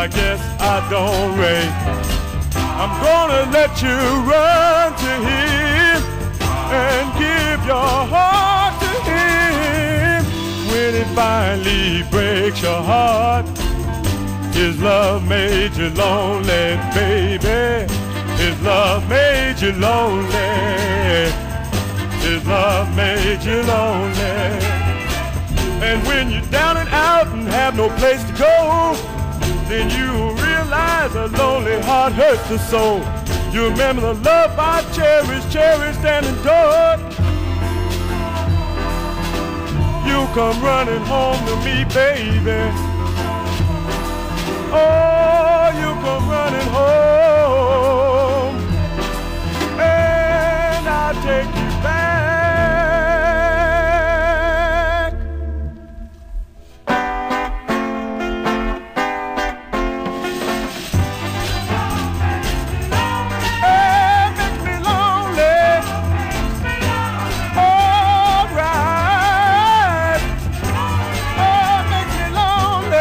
I guess I don't rate. I'm gonna let you run to him and give your heart to him. When it finally breaks your heart, his love made you lonely, baby. His love made you lonely. His love made you lonely. And when you're down and out and have no place to go, then you realize a lonely heart hurts the soul. You remember the love I cherished and adored. You come running home to me, baby. Oh, you come running home, and I'll take you back. It makes me lonely. All right. Oh, it makes me lonely.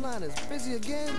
line is busy again.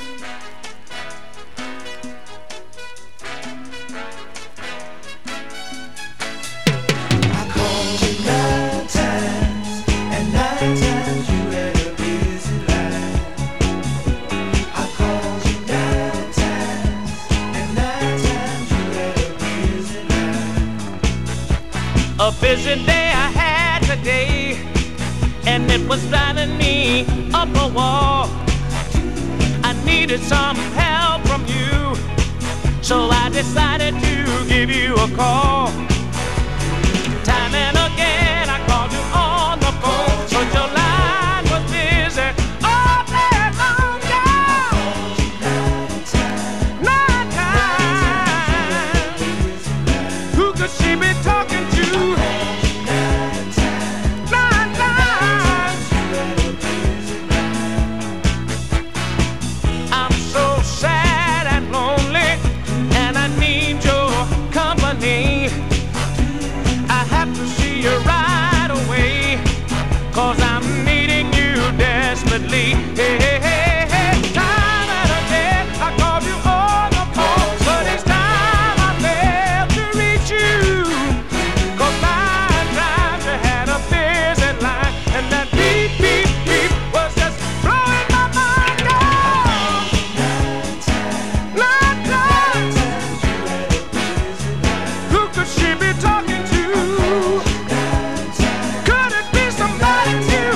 I called you 9 times, and 9 times you had a busy line. I called you 9 times, and 9 times you had a busy line. A busy day I had today, and it was driving me up a wall. I needed some help from you, so I decided to give you a call. Time and again I called you on the phone, but your line was busy all day long. Yeah. 9 times. Who could she be talking to? Hey, hey, hey, hey. Time and again I called you on the phone, but each time I failed to reach you. 'Cause 9 times you had a busy line, and that beep, beep, beep was just blowing my mind. Oh, 9 times. Who could she be talking to? Could it be somebody new?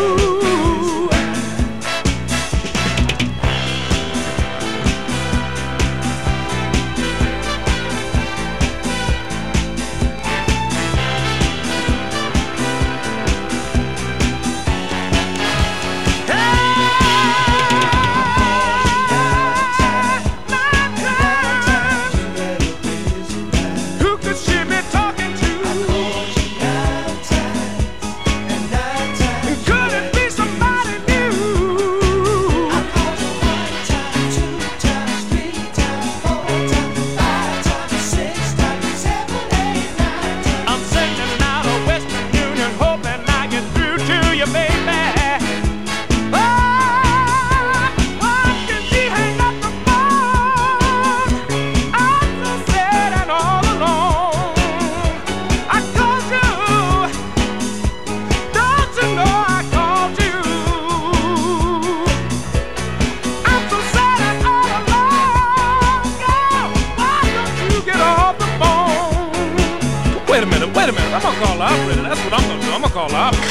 Wait a minute, I'm gonna call the operator. That's what I'm gonna do. I'm gonna call the operator.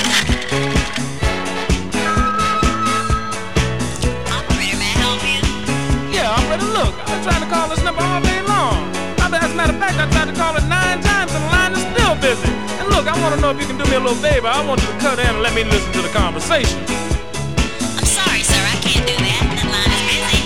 Operator, may I help you? Yeah, operator, look, I've been trying to call this number all day long. As a matter of fact, I tried to call it 9 times and the line is still busy. And look, I want to know if you can do me a little favor. I want you to cut in and let me listen to the conversation. I'm sorry, sir, I can't do that. The line is busy.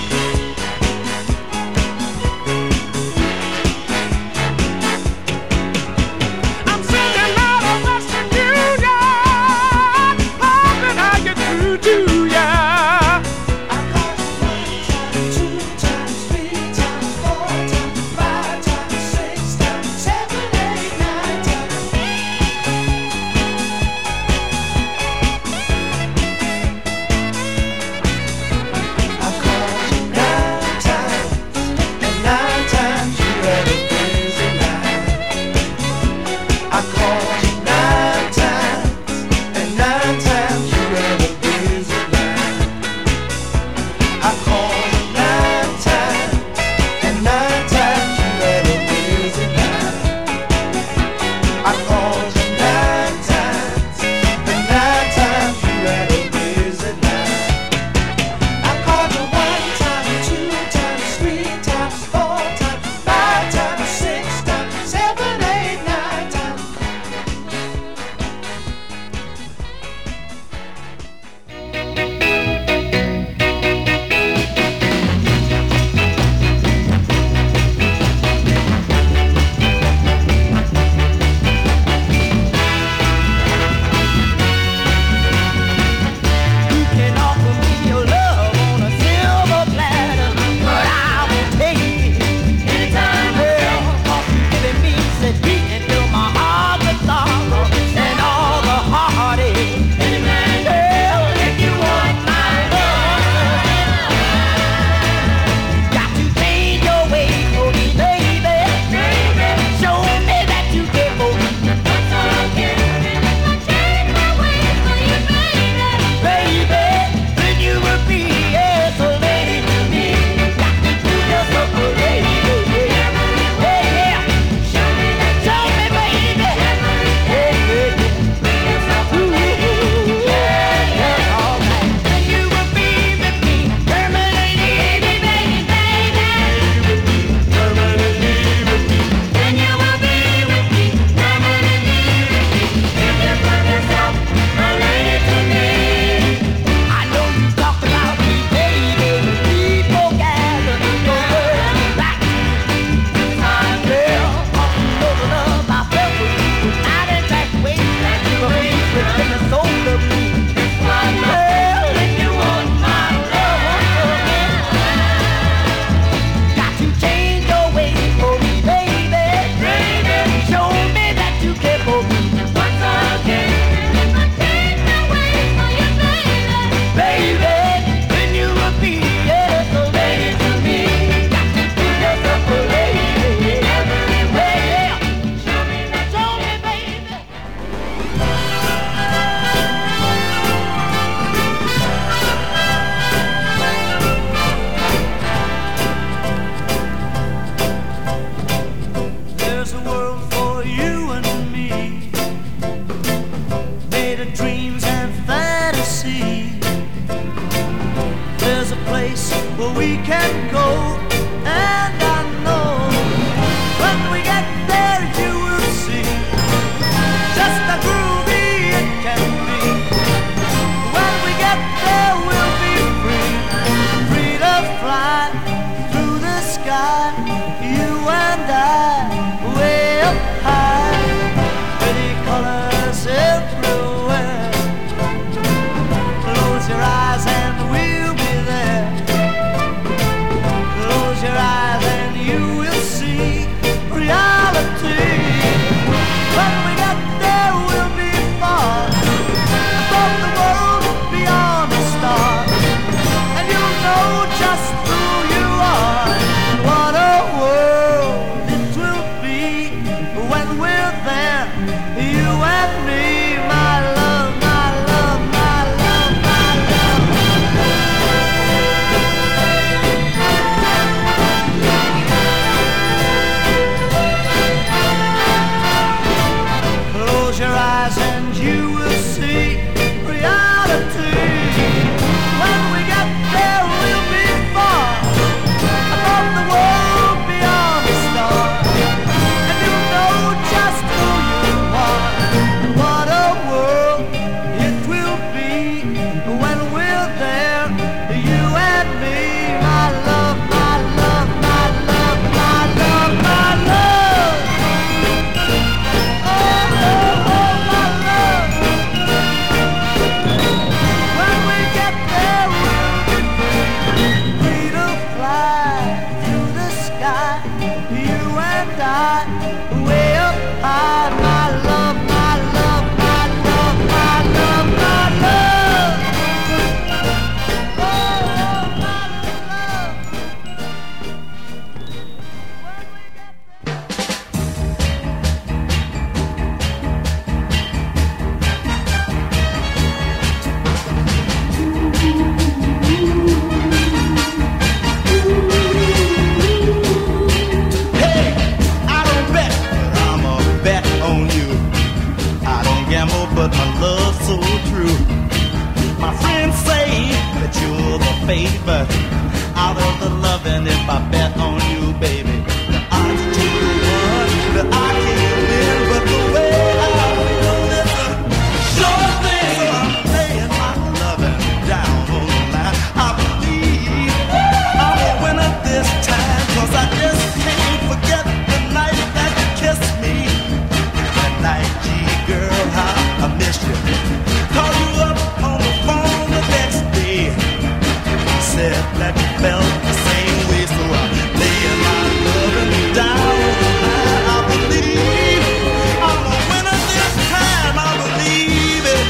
favor out of the loving if I bet on you, baby. The odds 2-1 that I can't win, but the way I feel is a sure thing. So I'm laying my loving down on the line. I believe I'm a winner this time, 'cause I just can't forget the night that you kissed me. That night, gee girl, how I missed you. Call you up on the phone the next day. Said that you felt the same way, so I'm laying my loving down. I believe I'm a winner this time. I believe it.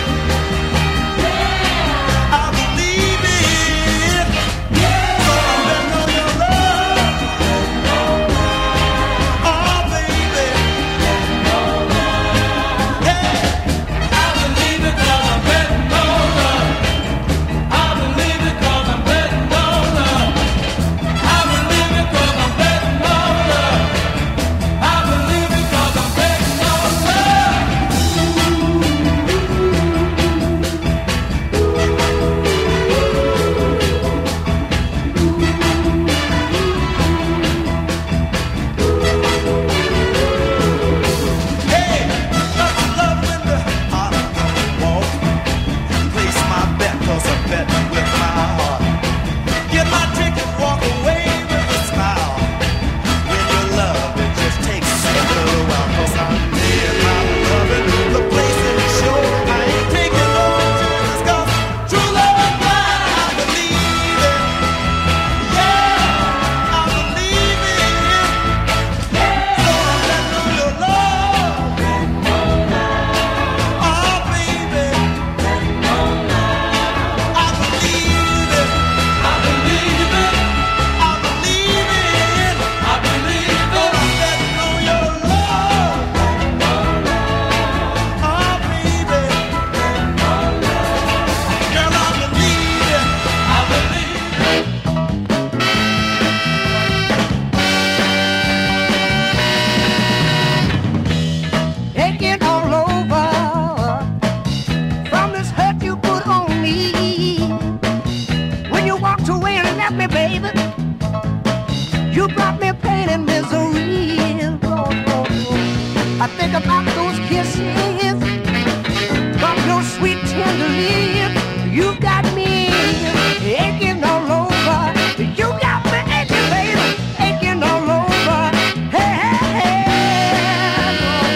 I believe it. So I'm betting on your love. Oh, baby. Hey. I believe it 'cause I'm betting on love. I believe it 'cause I'm betting on love. I believe it 'cause I'm betting on love. I believe it 'cause I'm betting on love. Hey, nothing love when the heart walk. Place my bet 'cause I'm betting with my heart. Get my ticket, walk away with a smile. When you love, it just takes a little while, 'cause I'm laying my loving the place is sure. I ain't taking no chances, 'cause true love is blind. I believe it. Yeah, I believe it. So I'm betting on your love. Oh, baby. I believe it. I believe it. I believe it. I believe it. I'm betting on your love. Oh, baby. Girl, I believe it. I believe it. Aching all over from this hurt you put on me. When you walked away and left me, baby, you brought me pain and misery. I think about those kisses from your sweet tender lips. You got me aching all over. You got me aching, baby, aching all over. Hey, hey, hey.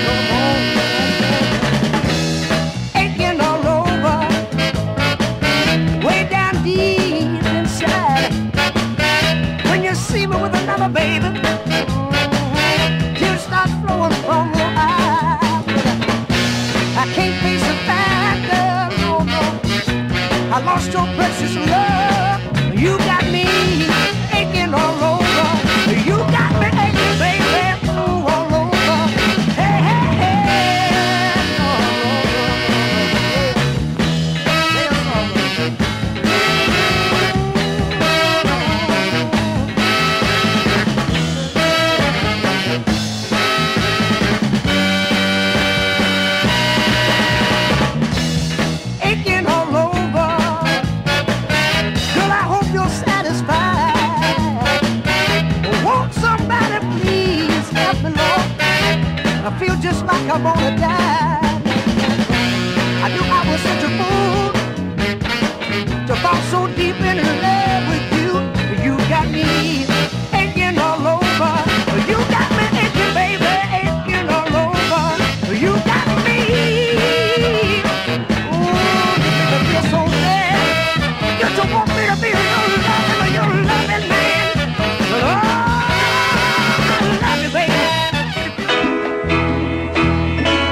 Aching all over, way down deep inside. When you see me with another baby, tears start flowing from your eyes. I can't face the fact that no, no, I lost your precious love. You got me aching all over. You got me aching, baby, all over. Hey, hey, hey, all over. Aching all over. Girl, I hope you're satisfied. Won't somebody please help me, Lord? I feel just like I'm gonna die. I knew I was such a fool to fall so deep in love with you. You got me aching all over. You got me aching, baby, aching all over. You got me. Ooh, you make me feel so bad. You just want me to be your loving man. Oh, I love you, baby.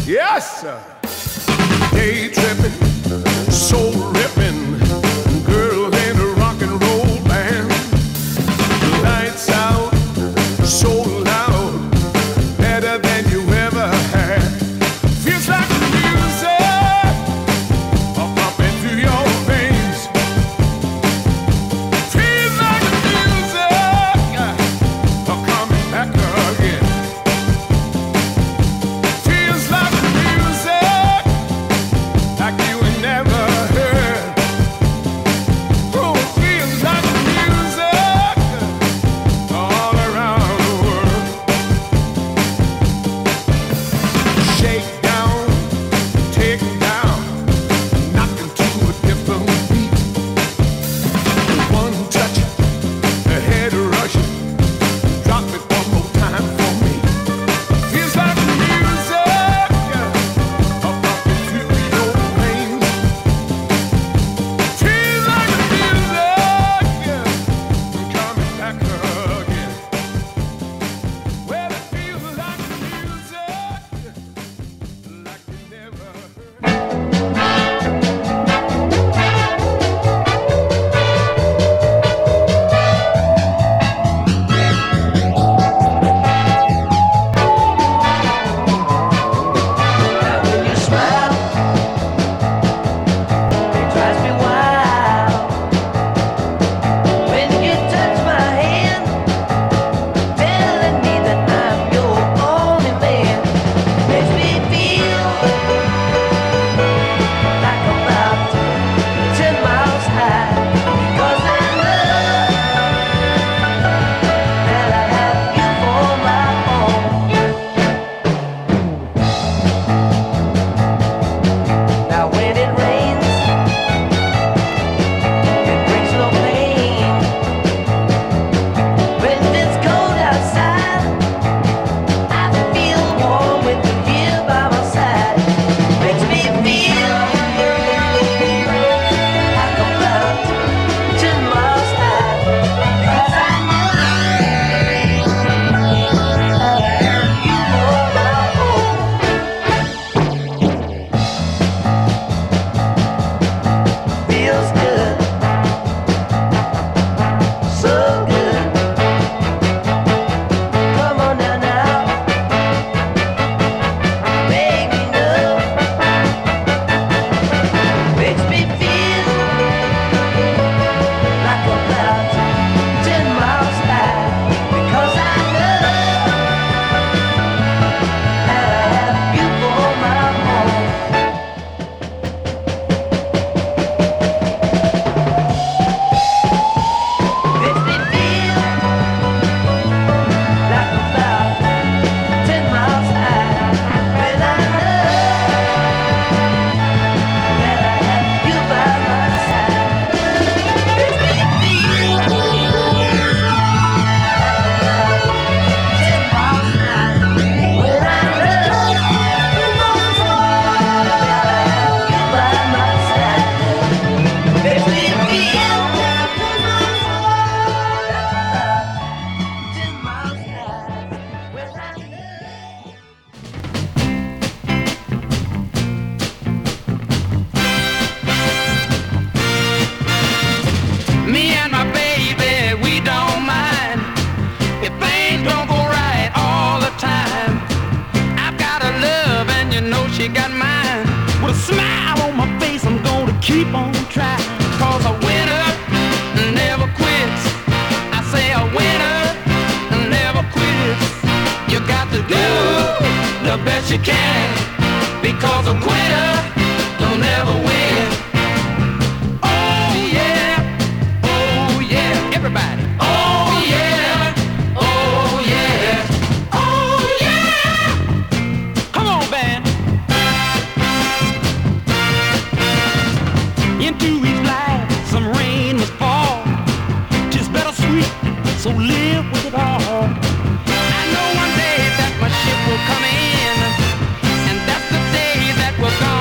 Yes, sir. Day tripping, soul ripping, girl in a rock and roll band. Lights out, so loud, better than you ever had. Feels like music, pumping through your veins. Feels like music, coming back again. Feels like music, like you ain't never heard. Oh, it feels like music all around the world. Shake down, take down, knock into a different beat. One touch, a head rushing. Drop it one more time for me. Feels like music, pumping through your veins. Feels like music, coming back again. Well, it feels like music, like you never heard. Now when you smile, it drives me wild. When you touch my hand, telling me that I'm your only man, makes me feel like I'm about 10 miles high. Because I know that I have you for my own. Now when it rains, it brings no pain. When it's cold outside, I feel warm with you here by my side. Makes me feel like I'm about 10 miles high. Because I know that I have you for my own. Feels good, so good. Come on now, make me know. Makes me feel like I'm about 10 miles high. Because I know that I have you for my own. Makes me feel like I'm about 10 miles high. When I know that I have you by my side. Makes me feel like I'm about 10 miles high. When I know that I have you by my side. Makes me feel like I'm about 10 miles high. When I know. Me and my baby, we don't mind if things don't go right all the time. I've got her love and you know she got mine. With a smile on my face, I'm gonna keep on trying. Cause a winner never quits. I say a winner never quits. You got to do the best you can. Because a quitter don't never win. Oh yeah. Oh yeah, everybody. Oh yeah, oh yeah, oh yeah. Come on, band. Into his life, some rain must fall. 'Tis bittersweet, so live with it all. I know one day that my ship will come in, and that's the day that we're gonna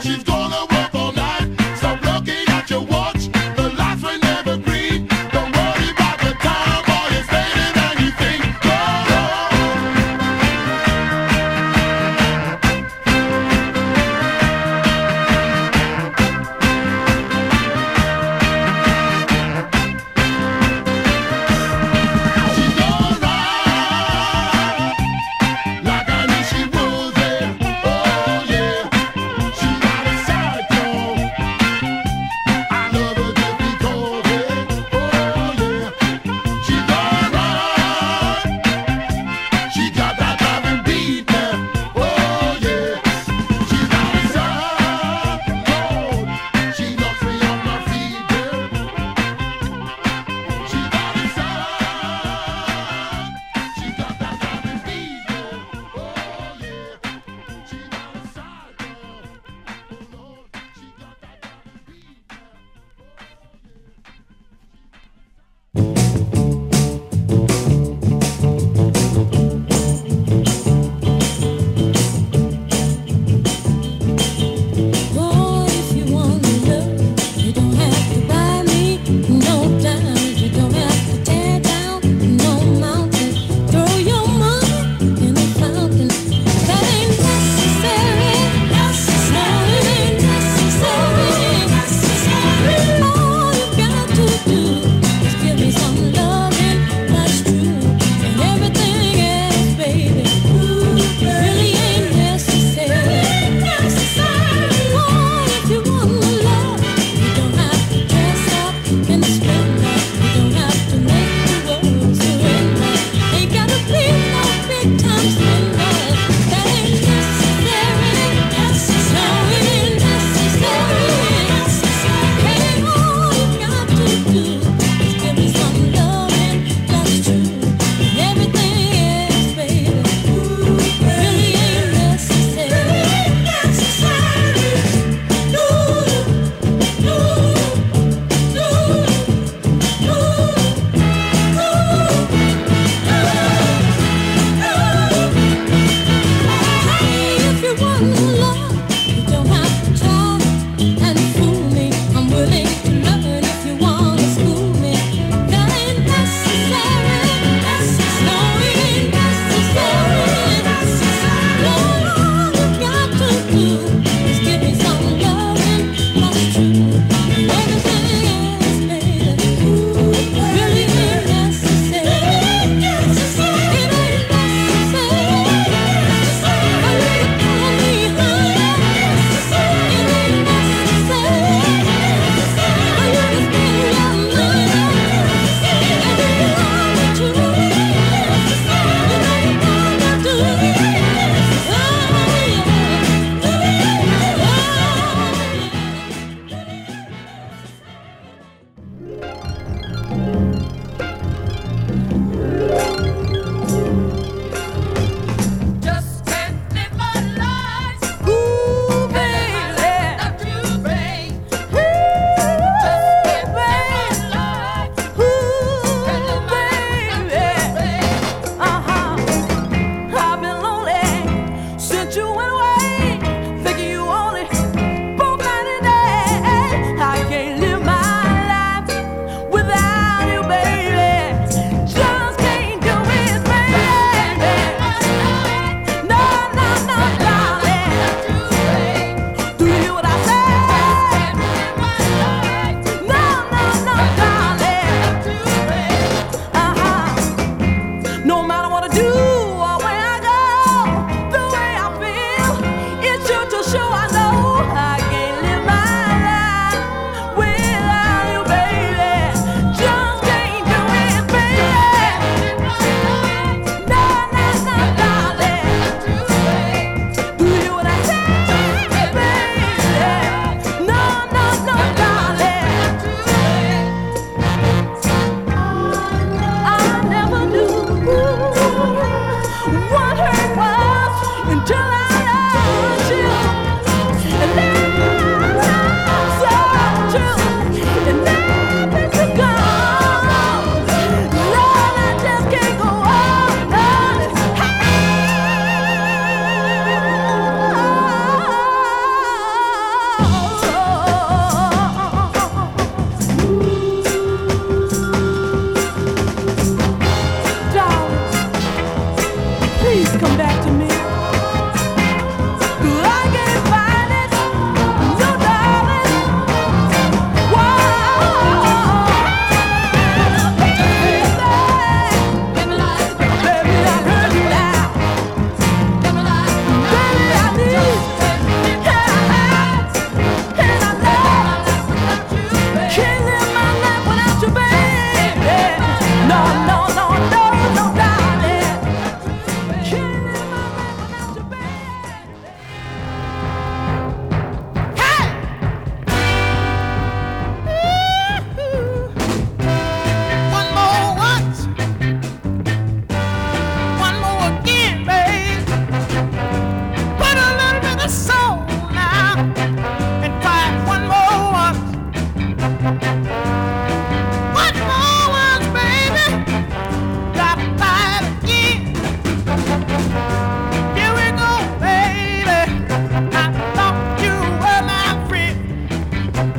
Like I knew she was there. Oh yeah, she got a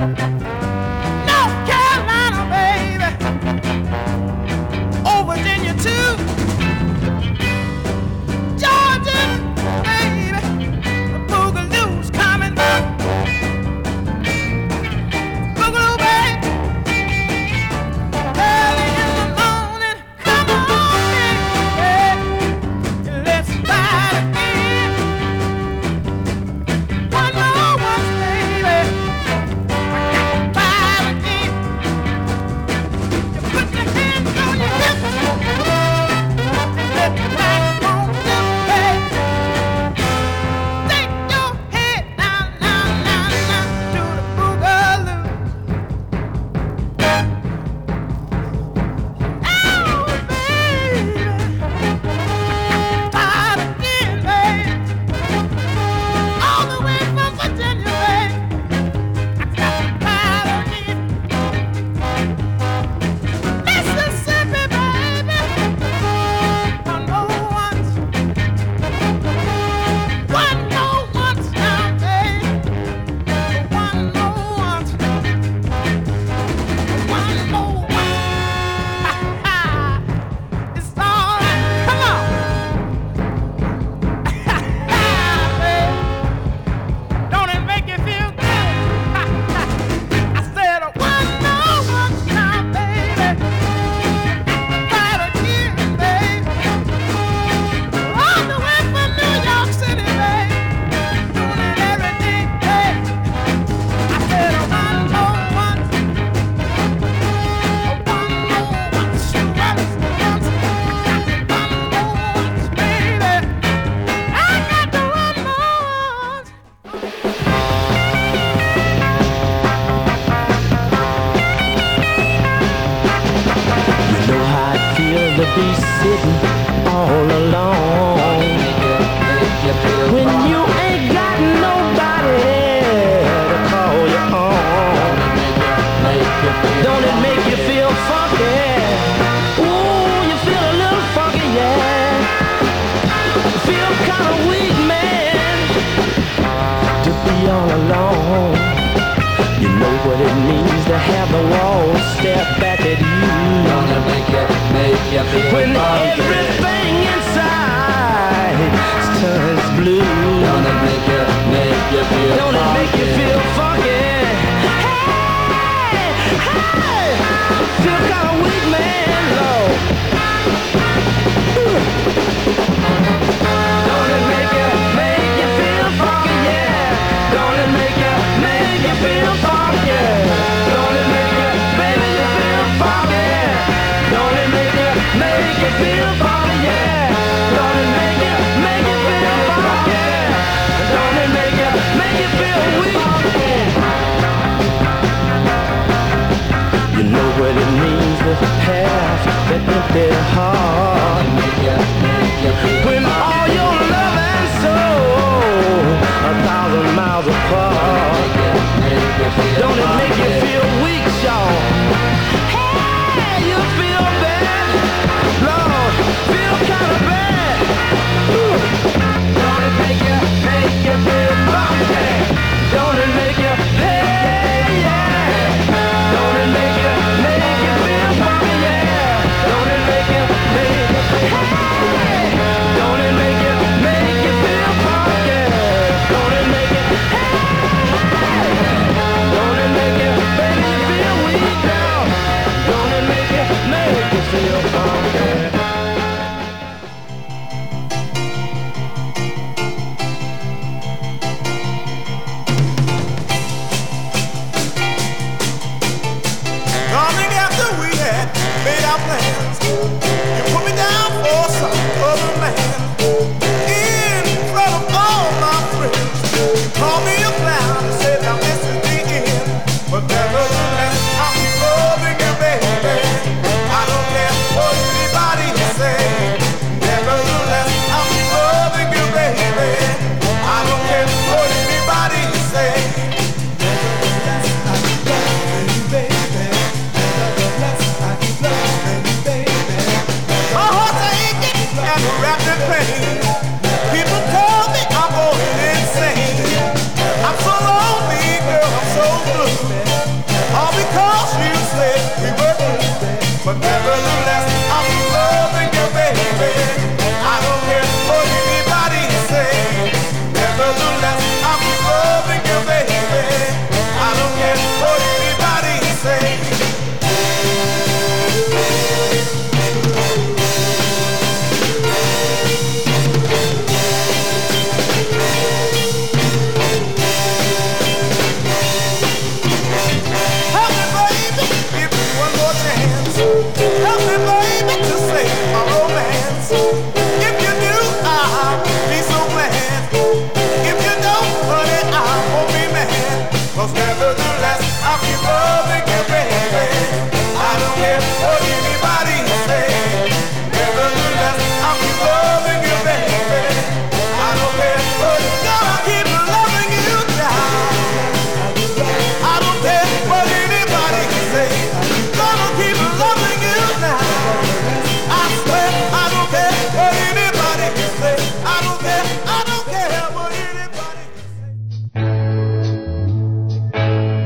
North Carolina, baby. Oh, Virginia too. Georgia, baby. The Boogaloo's coming. Boogaloo, baby. Early in the morning, come on, baby. Let's ride again. One more once, baby. Ride again. You put your hands on your hips and let the back on them, baby. Take your head down, down, down, down to the Boogaloo. Oh, baby. Ride again, baby. All the way from Virginia, baby. I got to ride again. Mississippi, baby. One more once. One more once now, baby. One more once. One more once. It's all right. Come on. Baby. Don't it make you feel good? I said one more once now, baby. Right again, baby. All the way from New York City, baby. Doing it every day, baby. I said one more once. One more once. You once, once. One more once, baby. I got to one more once. You know how I feel to be sitting all alone when you ain't got nobody to call your own. Don't it make you feel funky? Ooh, you feel a little funky, yeah. Feel kind of weak, man, to be all alone. You know what it means to have the walls stare back at you. When everything 'cause nevertheless I'll keep loving you, baby. I don't care what anybody says. Nevertheless I'll keep loving you, baby. I don't care what, gonna keep loving you now. I don't care what anybody says. Gonna keep loving you now. I swear I don't care what anybody says. I don't care what anybody says.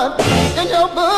in your book.